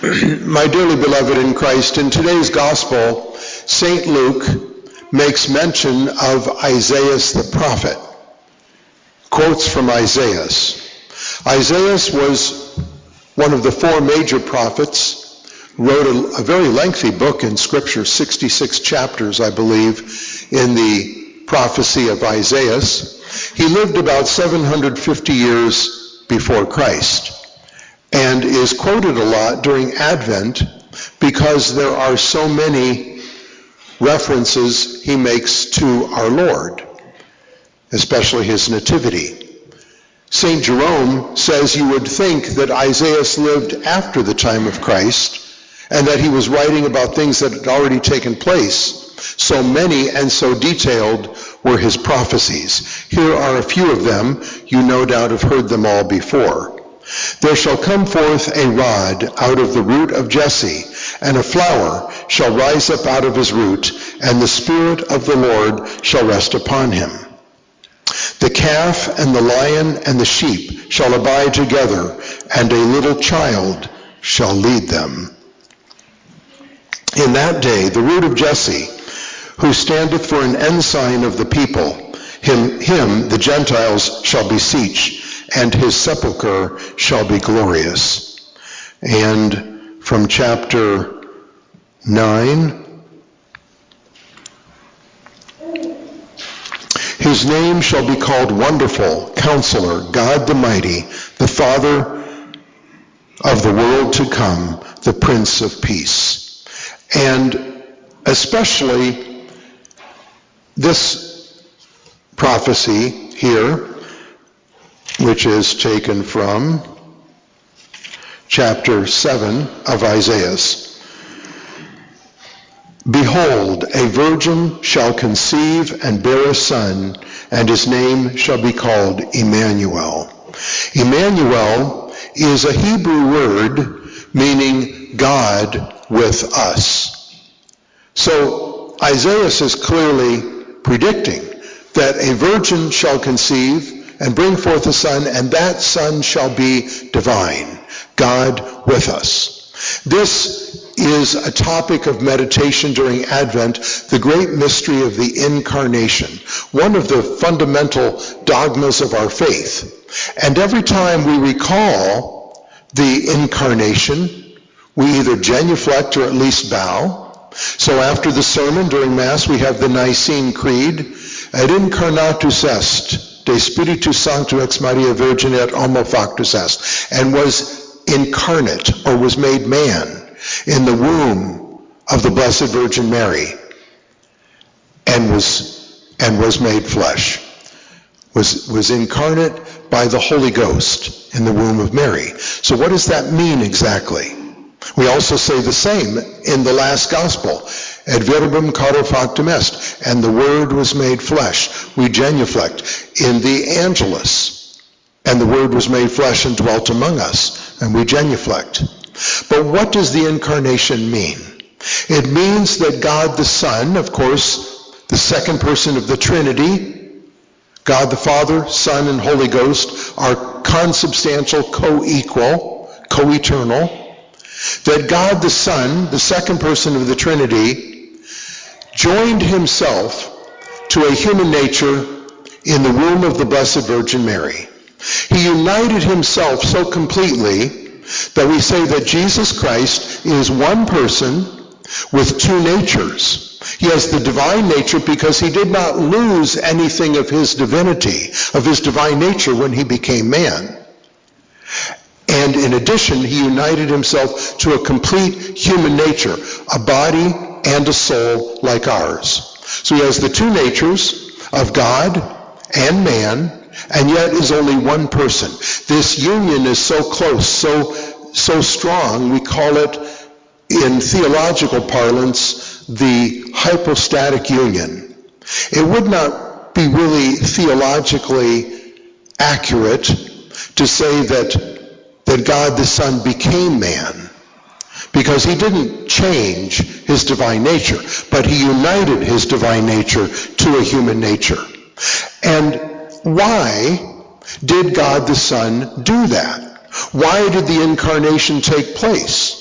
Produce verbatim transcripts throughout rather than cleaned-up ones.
My dearly beloved in Christ, in today's gospel, Saint Luke makes mention of Isaiah the prophet. Quotes from Isaiah. Isaiah was one of the four major prophets, wrote a, a very lengthy book in Scripture, sixty-six chapters, I believe, in the prophecy of Isaiah. He lived about seven hundred fifty years before Christ, and is quoted a lot during Advent because there are so many references he makes to our Lord, especially his nativity. Saint Jerome says you would think that Isaiah lived after the time of Christ and that he was writing about things that had already taken place. So many and so detailed were his prophecies. Here are a few of them. You no doubt have heard them all before. There shall come forth a rod out of the root of Jesse, and a flower shall rise up out of his root, and the Spirit of the Lord shall rest upon him. The calf and the lion and the sheep shall abide together, and a little child shall lead them. In that day the root of Jesse, who standeth for an ensign of the people, him, him the Gentiles shall beseech, and his sepulchre shall be glorious. And from chapter nine, his name shall be called Wonderful, Counselor, God the Mighty, the Father of the world to come, the Prince of Peace. And especially this prophecy here, which is taken from chapter seven of Isaiah. Behold, a virgin shall conceive and bear a son, and his name shall be called Emmanuel. Emmanuel is a Hebrew word meaning God with us. So Isaiah is clearly predicting that a virgin shall conceive and bring forth a son, and that son shall be divine, God with us. This is a topic of meditation during Advent, the great mystery of the Incarnation, one of the fundamental dogmas of our faith. And every time we recall the Incarnation, we either genuflect or at least bow. So after the sermon during Mass, we have the Nicene Creed, et incarnatus est, de Spiritu Sancto ex Maria Virgin et homo factus est, and was incarnate, or was made man, in the womb of the Blessed Virgin Mary, and was and was made flesh, was was incarnate by the Holy Ghost in the womb of Mary. So what does that mean exactly? We also say the same in the last Gospel. Et verbum caro factum est, and the Word was made flesh. We genuflect in the Angelus, and the Word was made flesh and dwelt among us, and we genuflect. But what does the Incarnation mean? It means that God the Son, of course, the second person of the Trinity, God the Father, Son, and Holy Ghost are consubstantial, co-equal, co-eternal. That God the Son, the second person of the Trinity, joined himself to a human nature in the womb of the Blessed Virgin Mary. He united himself so completely that we say that Jesus Christ is one person with two natures. He has the divine nature because he did not lose anything of his divinity, of his divine nature when he became man. And in addition, he united himself to a complete human nature, a body and a soul like ours. So he has the two natures of God and man, and yet is only one person. This union is so close, so, so strong, we call it, in theological parlance, the hypostatic union. It would not be really theologically accurate to say that that God the Son became man, because he didn't change his divine nature, but he united his divine nature to a human nature. And why did God the Son do that? Why did the Incarnation take place?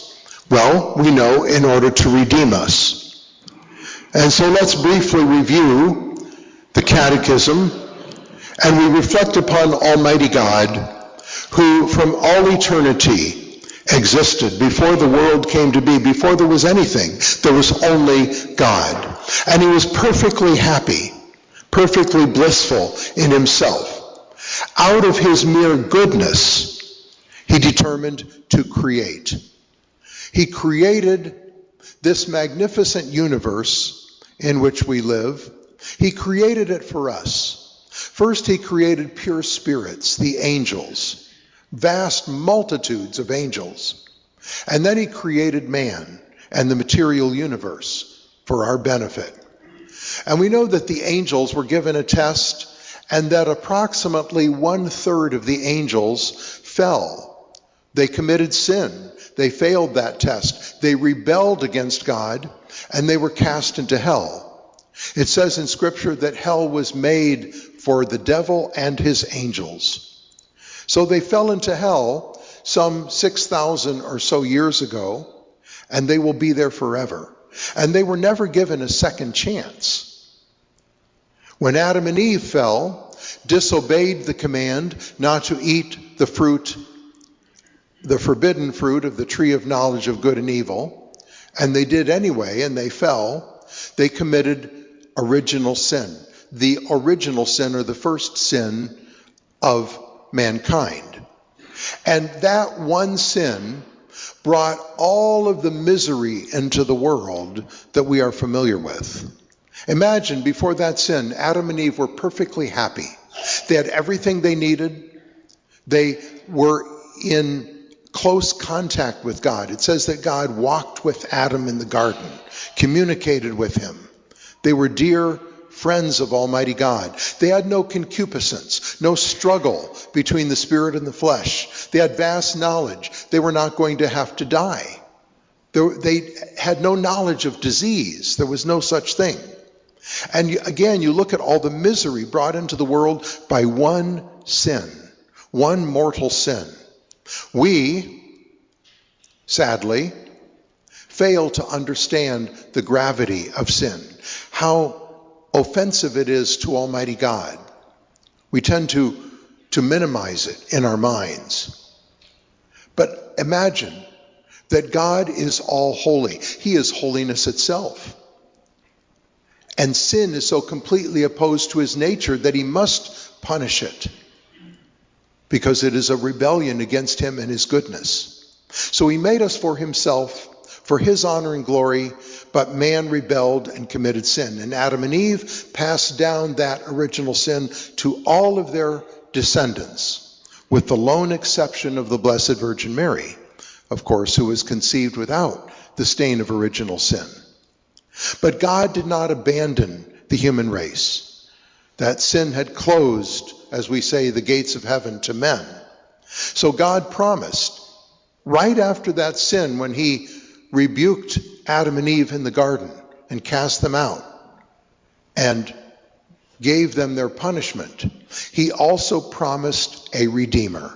Well, we know in order to redeem us. And so let's briefly review the Catechism, and we reflect upon Almighty God, who from all eternity existed before the world came to be, before there was anything. There was only God. And he was perfectly happy, perfectly blissful in himself. Out of his mere goodness, he determined to create. He created this magnificent universe in which we live. He created it for us. First, he created pure spirits, the angels, vast multitudes of angels. And then he created man and the material universe for our benefit. And we know that the angels were given a test, and that approximately one-third of the angels fell. They committed sin. They failed that test. They rebelled against God, and they were cast into hell. It says in Scripture that hell was made for the devil and his angels. So they fell into hell some six thousand or so years ago, and they will be there forever. And they were never given a second chance. When Adam and Eve fell, disobeyed the command not to eat the fruit, the forbidden fruit of the tree of knowledge of good and evil, and they did anyway, and they fell, they committed original sin. The original sin, or the first sin of mankind. And that one sin brought all of the misery into the world that we are familiar with. Imagine, before that sin, Adam and Eve were perfectly happy. They had everything they needed. They were in close contact with God. It says that God walked with Adam in the garden, communicated with him. They were dear friends of Almighty God. They had no concupiscence, no struggle between the spirit and the flesh. They had vast knowledge. They were not going to have to die. They had no knowledge of disease. There was no such thing. And again, you look at all the misery brought into the world by one sin, one mortal sin. We, sadly, fail to understand the gravity of sin, how offensive it is to Almighty God. We tend to, to minimize it in our minds. But imagine that God is all holy. He is holiness itself. And sin is so completely opposed to his nature that he must punish it, because it is a rebellion against him and his goodness. So he made us for himself, for his honor and glory, but man rebelled and committed sin. And Adam and Eve passed down that original sin to all of their descendants, with the lone exception of the Blessed Virgin Mary, of course, who was conceived without the stain of original sin. But God did not abandon the human race. That sin had closed, as we say, the gates of heaven to men. So God promised, right after that sin, when he rebuked Adam and Eve in the garden and cast them out and gave them their punishment, he also promised a Redeemer.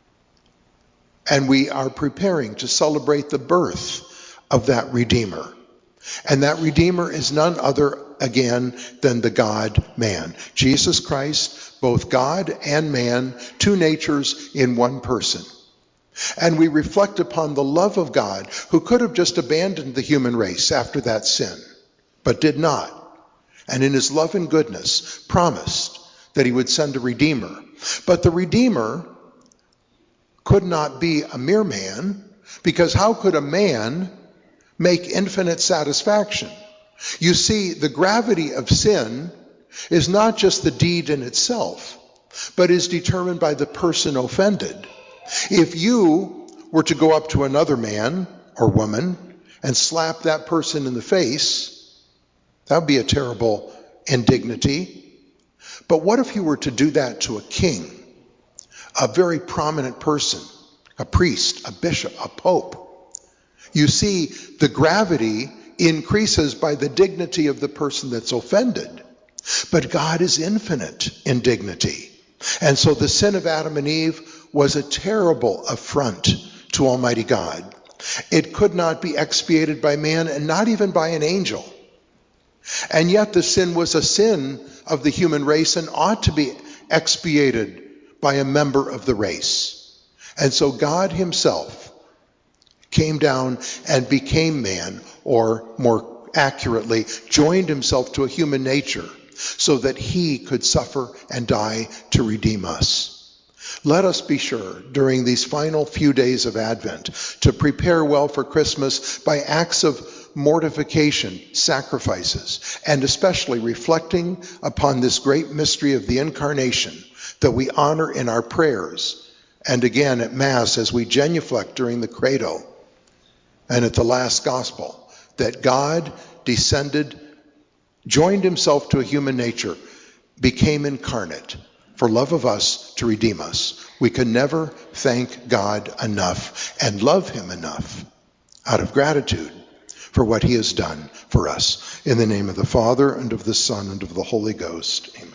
And we are preparing to celebrate the birth of that Redeemer. And that Redeemer is none other, again, than the God-man. Jesus Christ, both God and man, two natures in one person. And we reflect upon the love of God, who could have just abandoned the human race after that sin, but did not. And in his love and goodness promised that he would send a Redeemer. But the Redeemer could not be a mere man, because how could a man make infinite satisfaction? You see, the gravity of sin is not just the deed in itself, but is determined by the person offended. If you were to go up to another man or woman and slap that person in the face, that would be a terrible indignity. But what if you were to do that to a king, a very prominent person, a priest, a bishop, a pope? You see, the gravity increases by the dignity of the person that's offended. But God is infinite in dignity. And so the sin of Adam and Eve was a terrible affront to Almighty God. It could not be expiated by man and not even by an angel. And yet the sin was a sin of the human race and ought to be expiated by a member of the race. And so God himself came down and became man, or more accurately, joined himself to a human nature so that he could suffer and die to redeem us. Let us be sure during these final few days of Advent to prepare well for Christmas by acts of mortification, sacrifices, and especially reflecting upon this great mystery of the Incarnation that we honor in our prayers and again at Mass as we genuflect during the Credo and at the last Gospel, that God descended, joined himself to a human nature, became incarnate for love of us to redeem us. We can never thank God enough and love him enough out of gratitude for what he has done for us. In the name of the Father, and of the Son, and of the Holy Ghost, amen.